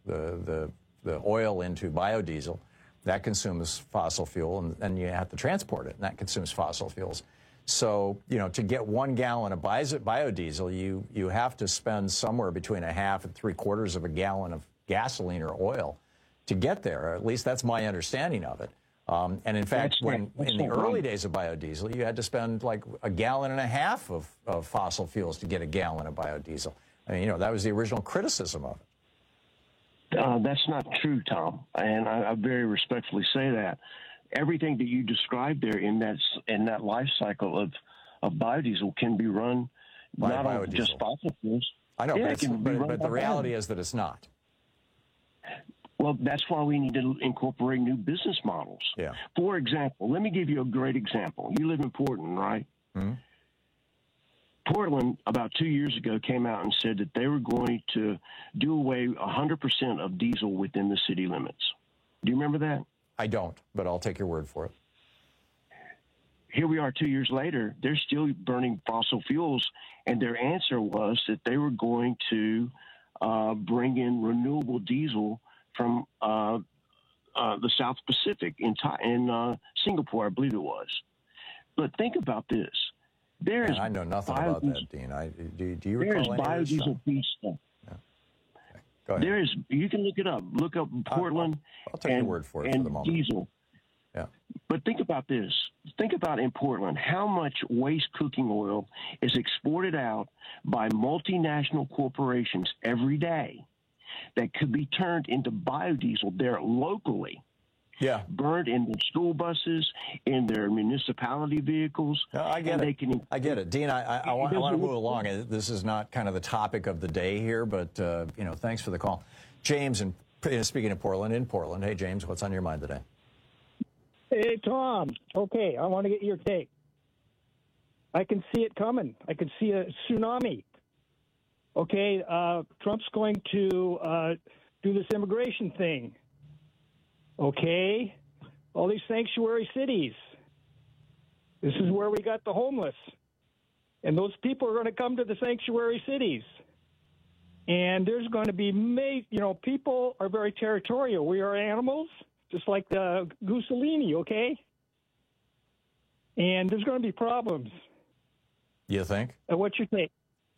oil into biodiesel. That consumes fossil fuel, and then you have to transport it, and that consumes fossil fuels. So, to get 1 gallon of biodiesel, you have to spend somewhere between a half and 3/4 of a gallon of gasoline or oil to get there. At least that's my understanding of it. And in fact, in the early days of biodiesel, you had to spend like 1.5 gallons of fossil fuels to get a gallon of biodiesel. I mean, that was the original criticism of it.
That's not true, Tom, and I very respectfully say that. Everything that you described there in that life cycle of biodiesel can be run not on just fossil fuels.
I know, but the reality is that it's not.
Well, that's why we need to incorporate new business models.
Yeah.
For example, let me give you a great example. You live in Portland, right?
Mm-hmm.
Portland, about 2 years ago, came out and said that they were going to do away 100% of diesel within the city limits. Do you remember that?
I don't, but I'll take your word for it.
here we are 2 years later, they're still burning fossil fuels, and their answer was that they were going to bring in renewable diesel from the South Pacific in Singapore, I believe it was. But think about this.
I know nothing about that, Dean. Do you recall any of this stuff?
Biodiesel feedstock.
Yeah. Okay. Go ahead.
You can look it up. Look up Portland
I'll take your word for it for the moment.
Diesel.
Yeah.
But think about this. Think about in Portland, how much waste cooking oil is exported out by multinational corporations every day that could be turned into biodiesel there locally.
Yeah.
Burned in their school buses, in their municipality vehicles.
No, I get it. I get it. Dean, I want to move along. This is not kind of the topic of the day here, but, thanks for the call. James, speaking of Portland, in Portland. Hey, James, what's on your mind today?
Hey, Tom. Okay, I want to get your take. I can see it coming. I can see a tsunami. Okay, Trump's going to do this immigration thing. Okay, all these sanctuary cities. This is where we got the homeless. And those people are going to come to the sanctuary cities. And there's going to be, people are very territorial. We are animals, just like the Mussolini, okay? And there's going to be problems.
You think?
What's your take?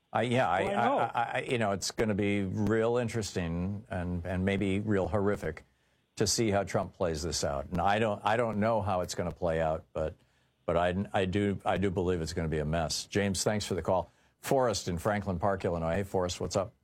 It's going to be real interesting and maybe real horrific to see how Trump plays this out. And I don't know how it's going to play out, but I do believe it's going to be a mess. James, thanks for the call. Forrest in Franklin Park, Illinois. Hey, Forrest, what's up?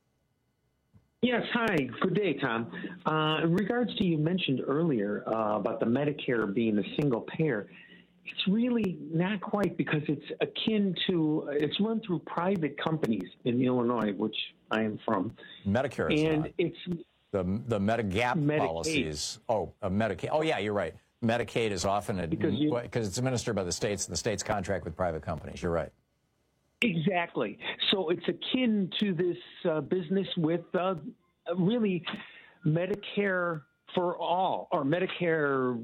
Yes, hi. Good day, Tom. In regards to you mentioned earlier about the Medicare being a single payer, it's really not quite, because it's akin to, it's run through private companies in Illinois, which I am from.
Medicare is
and
not.
It's
the Medigap
Medicaid.
policies. Oh, Medicaid. Oh, yeah, you're right. Medicaid is often because it's administered by the states, and the states contract with private companies. You're right.
Exactly. So it's akin to this business with really Medicare for all, or Medicare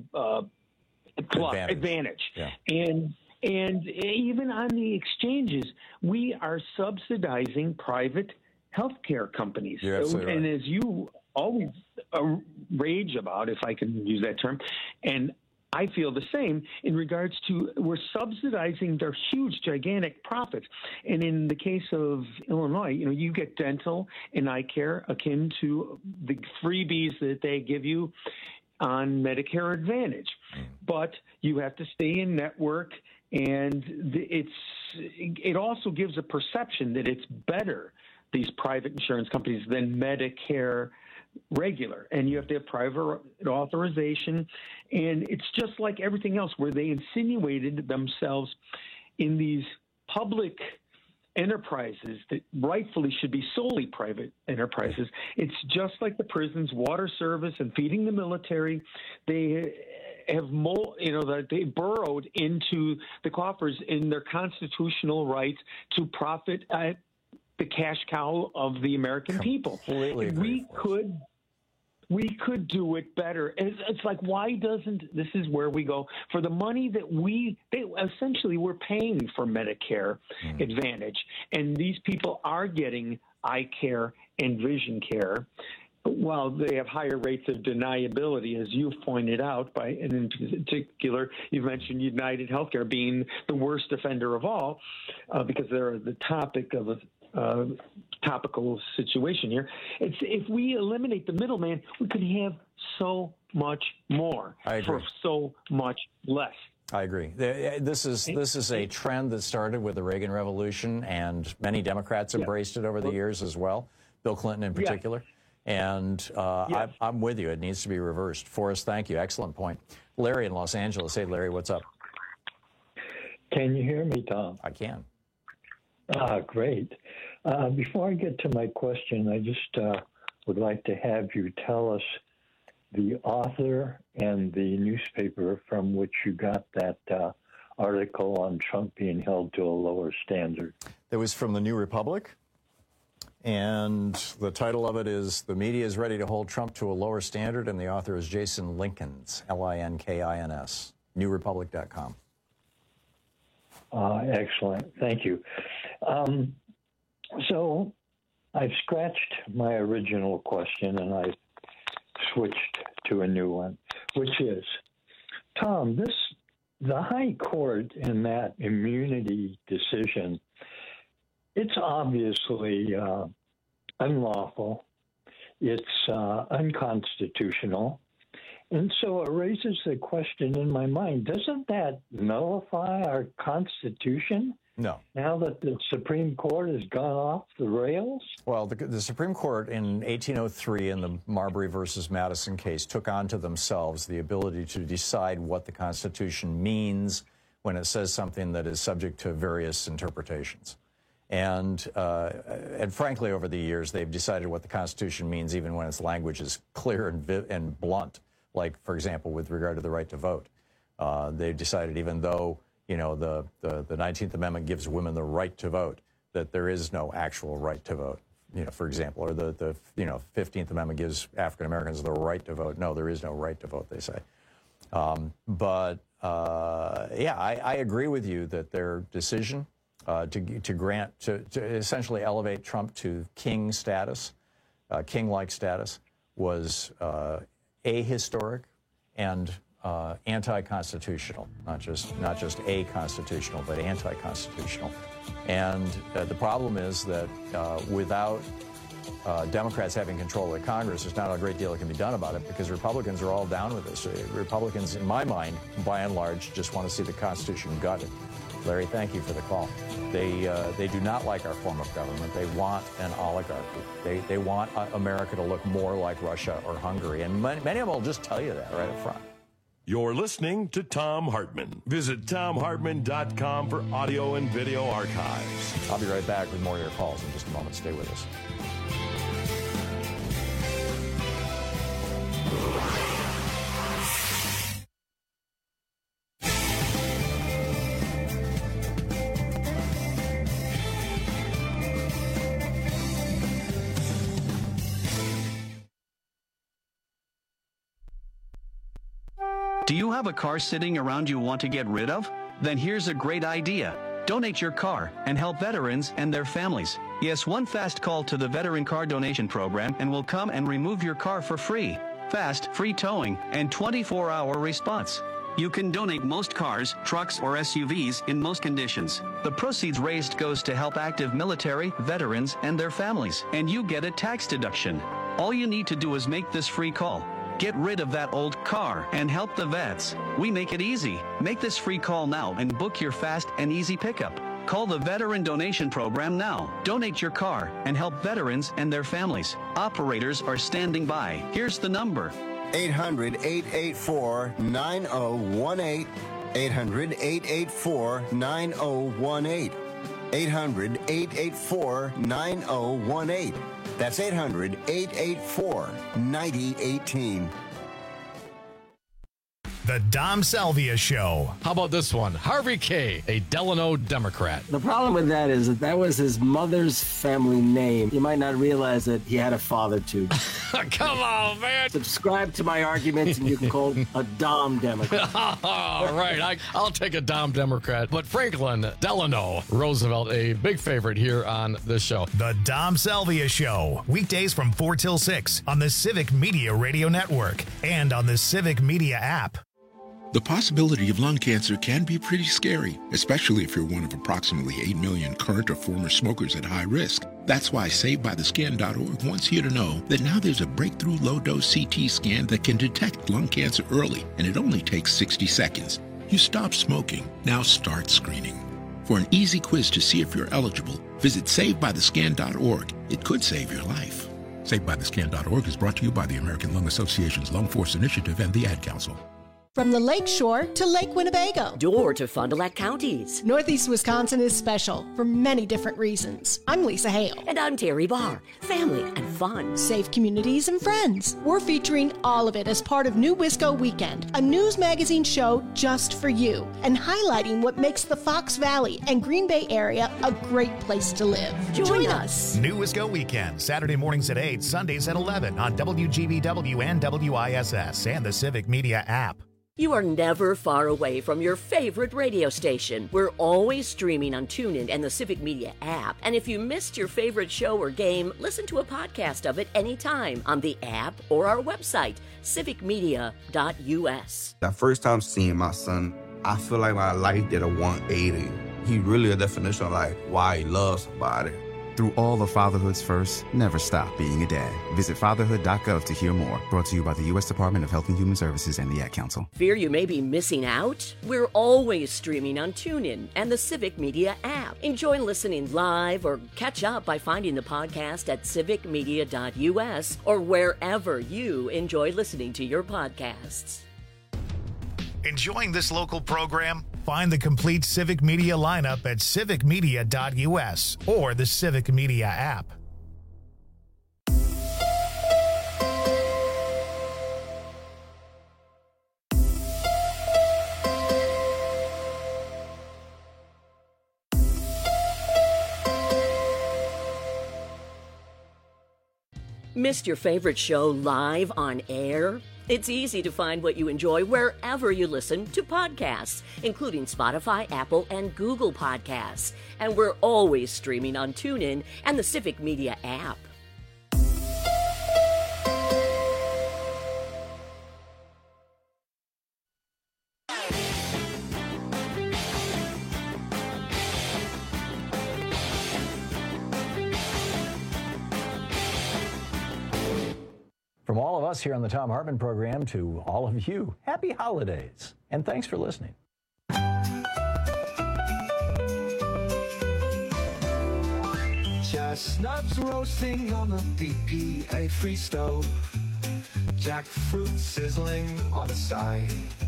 Advantage.
Yeah.
And even on the exchanges, we are subsidizing private healthcare companies.
You're absolutely
and
right.
as you always rage about, if I can use that term, and I feel the same in regards to, we're subsidizing their huge, gigantic profits. And in the case of Illinois, you get dental and eye care akin to the freebies that they give you on Medicare Advantage. But you have to stay in network, and it also gives a perception that it's better, these private insurance companies, than Medicare regular, and you have to have private authorization. And it's just like everything else, where they insinuated themselves in these public enterprises that rightfully should be solely private enterprises. It's just like the prisons, water service, and feeding the military. They have they burrowed into the coffers in their constitutional right to profit at the cash cow of the American people. We could do it better. It's like, why doesn't, this is where we go, for the money that essentially we're paying for Medicare Advantage, and these people are getting eye care and vision care, while they have higher rates of deniability, as you've pointed out, and in particular, you've mentioned United Healthcare being the worst offender of all, because they're the topic of a topical situation here. If we eliminate the middleman, we could have so much more for so much less.
I agree. This is a trend that started with the Reagan Revolution, and many Democrats embraced it over the years as well, Bill Clinton in particular. And I'm with you. It needs to be reversed. Forrest, thank you. Excellent point. Larry in Los Angeles. Hey, Larry, what's up?
Can you hear me, Tom?
I can.
Great. Before I get to my question, I just would like to have you tell us the author and the newspaper from which you got that article on Trump being held to a lower standard.
It was from the New Republic, and the title of it is "The Media is Ready to Hold Trump to a Lower Standard," and the author is Jason Linkins, Linkins, NewRepublic.com.
Excellent. Thank you. So I've scratched my original question and I've switched to a new one, which is, Tom, the High Court in that immunity decision, it's obviously unlawful. It's unconstitutional. And so it raises the question in my mind, doesn't that nullify our Constitution?
No.
Now that the Supreme Court has gone off the rails?
Well, the Supreme Court in 1803 in the Marbury versus Madison case took onto themselves the ability to decide what the Constitution means when it says something that is subject to various interpretations. And frankly, over the years, they've decided what the Constitution means even when its language is clear and blunt, like, for example, with regard to the right to vote. They've decided even though, you know, the 19th Amendment gives women the right to vote, that there is no actual right to vote, you know, for example, or the 15th Amendment gives African Americans the right to vote. No, there is no right to vote, they say. Yeah, I agree with you that their decision to essentially elevate Trump to king status, king-like status, was ahistoric and anti-constitutional, not just a-constitutional, but anti-constitutional. And the problem is that without Democrats having control of the Congress, there's not a great deal that can be done about it because Republicans are all down with this. Republicans, in my mind, by and large, just want to see the Constitution gutted. Larry, thank you for the call. They do not like our form of government. They want an oligarchy. They want America to look more like Russia or Hungary. And many of them will just tell you that right up front.
You're listening to Thom Hartmann. Visit ThomHartmann.com for audio and video archives.
I'll be right back with more of your calls in just a moment. Stay with us.
Do you have a car sitting around you want to get rid of? Then here's a great idea. Donate your car and help veterans and their families. Yes, one fast call to the Veteran Car Donation Program and we'll come and remove your car for free. Fast, free towing, and 24-hour response. You can donate most cars, trucks, or SUVs in most conditions. The proceeds raised goes to help active military, veterans, and their families, and you get a tax deduction. All you need to do is make this free call. Get rid of that old car and help the vets. We make it easy. Make this free call now and book your fast and easy pickup. Call the Veteran Donation Program now. Donate your car and help veterans and their families. Operators are standing by. Here's the number.
800-884-9018. 800-884-9018. 800-884-9018. That's 800-884-9018.
The Dom Salvia Show.
How about this one? Harvey K., a Delano Democrat.
The problem with that is that was his mother's family name. You might not realize that he had a father, too.
Come on, man.
Subscribe to my arguments and you can call a Dom Democrat.
All right, I'll take a Dom Democrat. But Franklin Delano Roosevelt, a big favorite here on this show.
The Dom Salvia Show. Weekdays from 4 till 6 on the Civic Media Radio Network and on the Civic Media app.
The possibility of lung cancer can be pretty scary, especially if you're one of approximately 8 million current or former smokers at high risk. That's why SaveByTheScan.org wants you to know that now there's a breakthrough low-dose CT scan that can detect lung cancer early, and it only takes 60 seconds. You stop smoking, now start screening. For an easy quiz to see if you're eligible, visit SaveByTheScan.org. It could save your life. SaveByTheScan.org is brought to you by the American Lung Association's Lung Force Initiative and the Ad Council.
From the Lake Shore to Lake Winnebago.
Door to Fond du Lac counties.
Northeast Wisconsin is special for many different reasons. I'm Lisa Hale.
And I'm Terry Barr. Family and fun.
Safe communities and friends. We're featuring all of it as part of New Wisco Weekend, a news magazine show just for you, and highlighting what makes the Fox Valley and Green Bay area a great place to live. Join us.
New Wisco Weekend, Saturday mornings at 8, Sundays at 11 on WGBW and WISS and the Civic Media app.
You are never far away from your favorite radio station. We're always streaming on TuneIn and the Civic Media app. And if you missed your favorite show or game, listen to a podcast of it anytime on the app or our website, civicmedia.us.
That first time seeing my son, I feel like my life did a 180. He really a definition of like why he loves somebody.
Through all of fatherhood's first, never stop being a dad. Visit fatherhood.gov to hear more. Brought to you by the U.S. Department of Health and Human Services and the Ad Council.
Fear you may be missing out? We're always streaming on TuneIn and the Civic Media app. Enjoy listening live or catch up by finding the podcast at civicmedia.us or wherever you enjoy listening to your podcasts.
Enjoying this local program? Find the complete Civic Media lineup at civicmedia.us or the Civic Media app.
Missed your favorite show live on air? It's easy to find what you enjoy wherever you listen to podcasts, including Spotify, Apple, and Google Podcasts. And we're always streaming on TuneIn and the Civic Media app.
From all of us here on the Thom Hartmann program to all of you, happy holidays, and thanks for listening.
Chestnuts roasting on a BPA-free stove. Jackfruit sizzling on the side.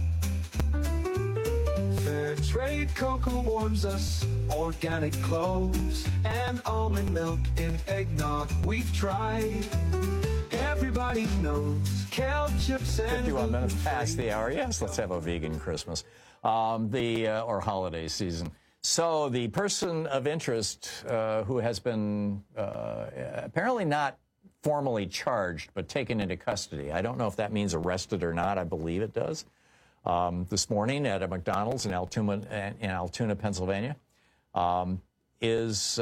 Fair trade cocoa warms us. Organic cloves and almond milk in eggnog we've tried. Everybody knows kale chips and
51 minutes past the hour. Yes, let's have a vegan Christmas, or holiday season. So the person of interest who has been apparently not formally charged, but taken into custody. I don't know if that means arrested or not. I believe it does. This morning at a McDonald's in Altoona, Pennsylvania, is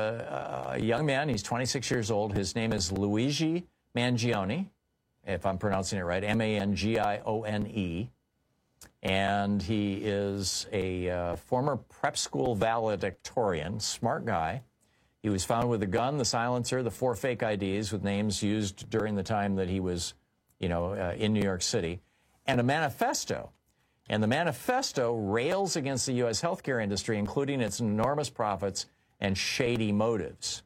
a young man. He's 26 years old. His name is Luigi Mangione, if I'm pronouncing it right, Mangione. And he is a former prep school valedictorian, smart guy. He was found with a gun, the silencer, the 4 fake IDs with names used during the time that he was, in New York City, and a manifesto. And the manifesto rails against the U.S. healthcare industry, including its enormous profits and shady motives.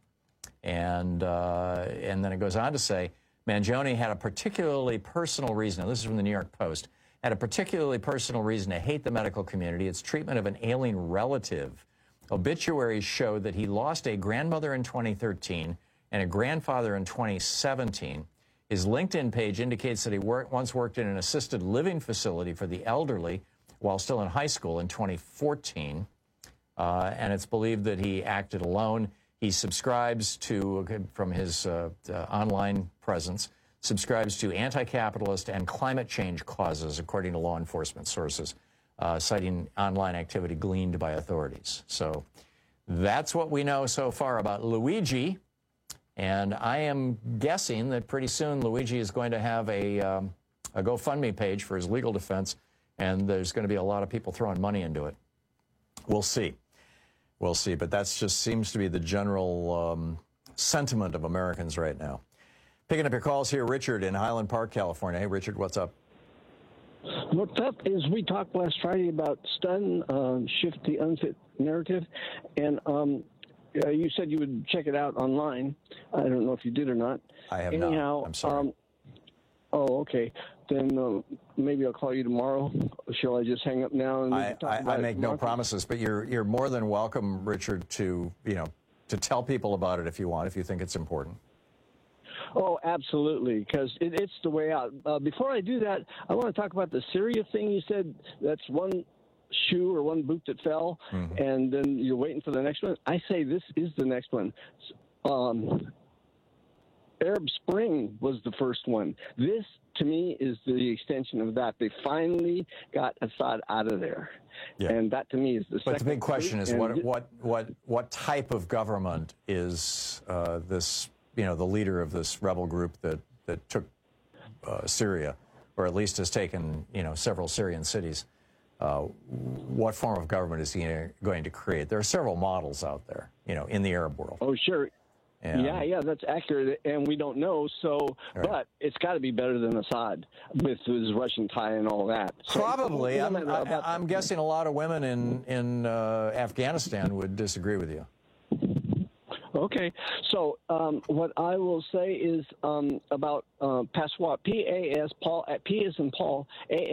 And then it goes on to say, Mangione had a particularly personal reason, and this is from the New York Post, had a particularly personal reason to hate the medical community. Its treatment of an ailing relative. Obituaries show that he lost a grandmother in 2013 and a grandfather in 2017. His LinkedIn page indicates that he once worked in an assisted living facility for the elderly while still in high school in 2014. And it's believed that he acted alone. He subscribes to, from his online presence, subscribes to anti-capitalist and climate change causes, according to law enforcement sources, citing online activity gleaned by authorities. So that's what we know so far about Luigi. And I am guessing that pretty soon Luigi is going to have a GoFundMe page for his legal defense, and there's going to be a lot of people throwing money into it. We'll see. We'll see. But that just seems to be the general sentiment of Americans right now. Picking up your calls here, Richard in Highland Park, California. Hey, Richard, what's up?
What's up is we talked last Friday about stun, shift the unfit narrative, and you said you would check it out online. I don't know if you did or not.
I have
Anyhow,
not. I'm sorry.
Oh, okay. Then maybe I'll call you tomorrow. Shall I just hang up now? And
I make no promises, but you're more than welcome, Richard, to to tell people about it if you want, if you think it's important.
Oh, absolutely, because it's the way out. Before I do that, I want to talk about the Syria thing. You said that's one shoe or one boot that fell, and then you're waiting for the next one. I say this is the next one. Arab Spring was the first one. This, to me, is the extension of that. They finally got Assad out of there.
Yeah.
And that, to me, is the second.
But the big question is,
and
what type of government is this, the leader of this rebel group that took Syria, or at least has taken, several Syrian cities? What form of government is he going to create? There are several models out there, in the Arab world.
Oh, sure.
And,
yeah, that's accurate, and we don't know. So,
right.
But it's got to be better than Assad with his Russian tie and all that. So,
probably. I'm guessing a lot of women in Afghanistan would disagree with you.
Okay, so what I will say is about Passoir, P-A-S, Paul, P as in Paul,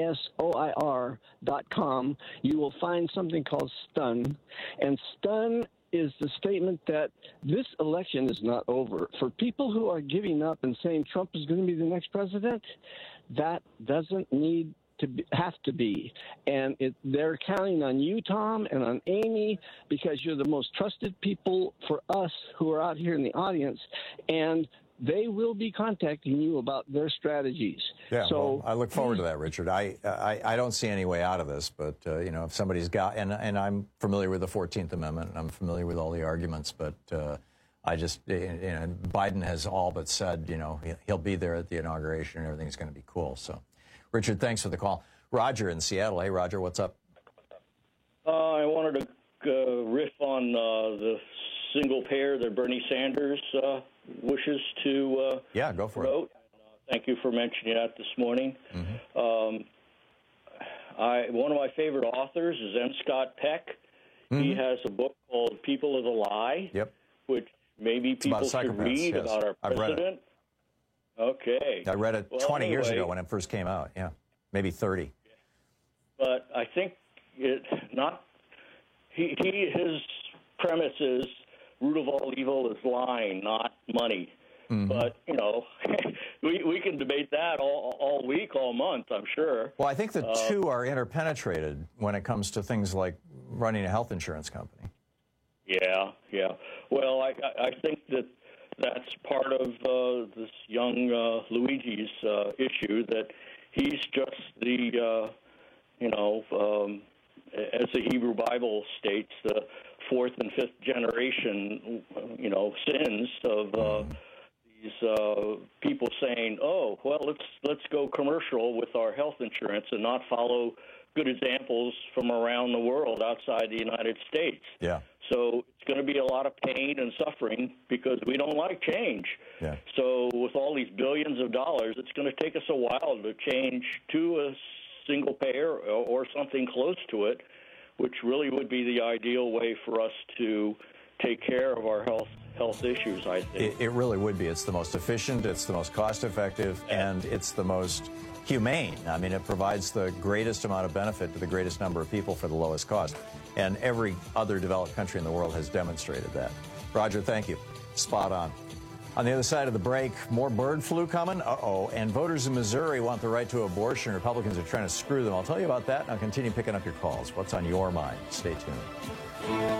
ASOIR.com, you will find something called STUN, and STUN is the statement that this election is not over. For people who are giving up and saying Trump is going to be the next president, that doesn't need to have to be. And they're counting on you, Tom, and on Amy, because you're the most trusted people for us who are out here in the audience. And they will be contacting you about their strategies.
Yeah,
so
well, I look forward to that, Richard. I don't see any way out of this, but, if somebody's got, and I'm familiar with the 14th Amendment, and I'm familiar with all the arguments, but I just, Biden has all but said, he'll be there at the inauguration and everything's going to be cool. So, Richard, thanks for the call. Roger in Seattle. Hey, Roger, what's up?
I wanted to riff on the single payer that Bernie Sanders wishes to
yeah, go for
vote.
it.
Thank you for mentioning that this morning.
Mm-hmm.
One of my favorite authors is N. Scott Peck. Mm-hmm. He has a book called People of the Lie, which maybe people should read about our president. Okay.
I read it 20 years ago when it first came out. Yeah, maybe 30.
But I think his premise is root of all evil is lying, not money. Mm-hmm. But, we can debate that all week, all month, I'm sure.
Well, I think the two are interpenetrated when it comes to things like running a health insurance company.
Yeah. Well, I think that's part of this young Luigi's issue, that he's just the, as the Hebrew Bible states, the fourth and fifth generation, sins of these people saying, "Oh, well, let's go commercial with our health insurance and not follow good examples from around the world outside the United States."
Yeah.
So it's going to be a lot of pain and suffering because we don't like change.
Yeah.
So with all these billions of dollars, it's going to take us a while to change to a single payer or something close to it, which really would be the ideal way for us to take care of our health issues, I think.
It really would be. It's the most efficient, it's the most cost-effective, and it's the most humane. I mean, it provides the greatest amount of benefit to the greatest number of people for the lowest cost. And every other developed country in the world has demonstrated that. Roger, thank you. Spot on. On the other side of the break, more bird flu coming. Uh-oh. And voters in Missouri want the right to abortion. Republicans are trying to screw them. I'll tell you about that, and I'll continue picking up your calls. What's on your mind? Stay tuned.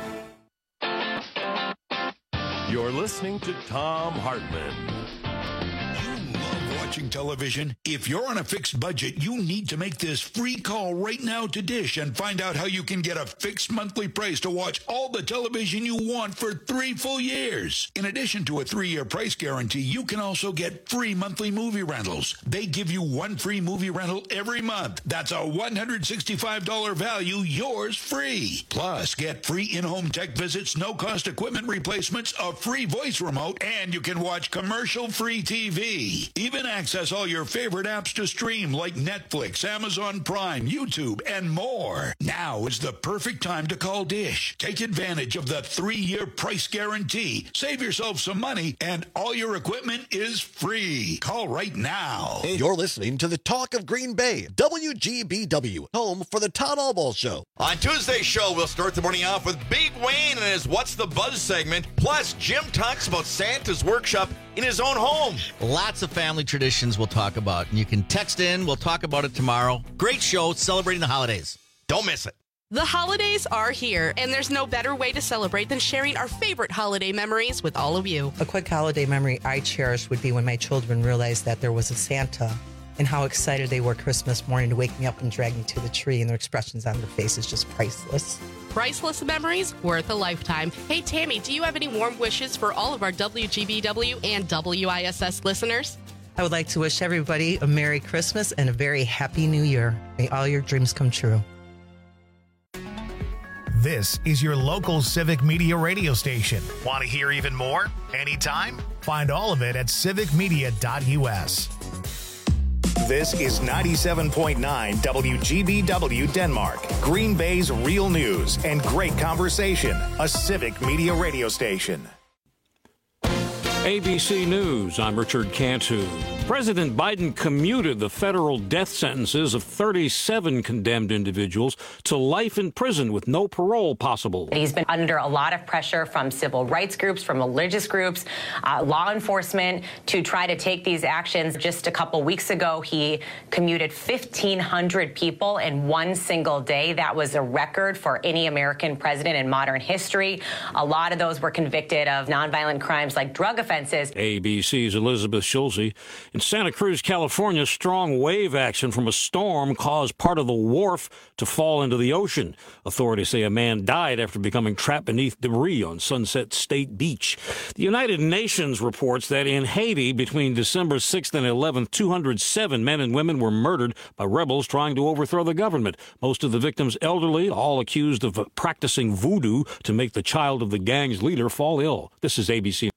You're listening to Thom Hartmann.
Watching television? If you're on a fixed budget, you need to make this free call right now to Dish and find out how you can get a fixed monthly price to watch all the television you want for 3 full years. In addition to a 3-year price guarantee, you can also get free monthly movie rentals. They give you 1 free movie rental every month. That's a $165 value, yours free. Plus, get free in-home tech visits, no-cost equipment replacements, a free voice remote, and you can watch commercial-free TV. Even access all your favorite apps to stream like Netflix, Amazon Prime, YouTube, and more. Now is the perfect time to call Dish. Take advantage of the 3-year price guarantee. Save yourself some money, and all your equipment is free. Call right now.
You're listening to the Talk of Green Bay, WGBW, home for the Todd Albaugh Show.
On Tuesday's show, we'll start the morning off with Big Wayne and his What's the Buzz segment. Plus, Jim talks about Santa's workshop in his own home.
Lots of family traditions we'll talk about. And you can text in. We'll talk about it tomorrow. Great show celebrating the holidays.
Don't miss it.
The holidays are here, and there's no better way to celebrate than sharing our favorite holiday memories with all of you.
A quick holiday memory I cherished would be when my children realized that there was a Santa and how excited they were Christmas morning to wake me up and drag me to the tree, and their expressions on their faces just priceless.
Priceless memories worth a lifetime. Hey, Tammy, do you have any warm wishes for all of our WGBW and WISS listeners?
I would like to wish everybody a Merry Christmas and a very Happy New Year. May all your dreams come true.
This is your local Civic Media radio station. Want to hear even more? Anytime? Find all of it at civicmedia.us. This is 97.9 WGBW Denmark, Green Bay's real news and great conversation, a Civic Media radio station.
ABC News, I'm Richard Cantu. President Biden commuted the federal death sentences of 37 condemned individuals to life in prison with no parole possible.
He's been under a lot of pressure from civil rights groups, from religious groups, law enforcement to try to take these actions. Just a couple weeks ago, he commuted 1,500 people in one single day. That was a record for any American president in modern history. A lot of those were convicted of nonviolent crimes like drug offenses.
ABC's Elizabeth Schulze. In Santa Cruz, California, strong wave action from a storm caused part of the wharf to fall into the ocean. Authorities say a man died after becoming trapped beneath debris on Sunset State Beach. The United Nations reports that in Haiti, between December 6th and 11th, 207 men and women were murdered by rebels trying to overthrow the government. Most of the victims elderly, all accused of practicing voodoo to make the child of the gang's leader fall ill. This is ABC.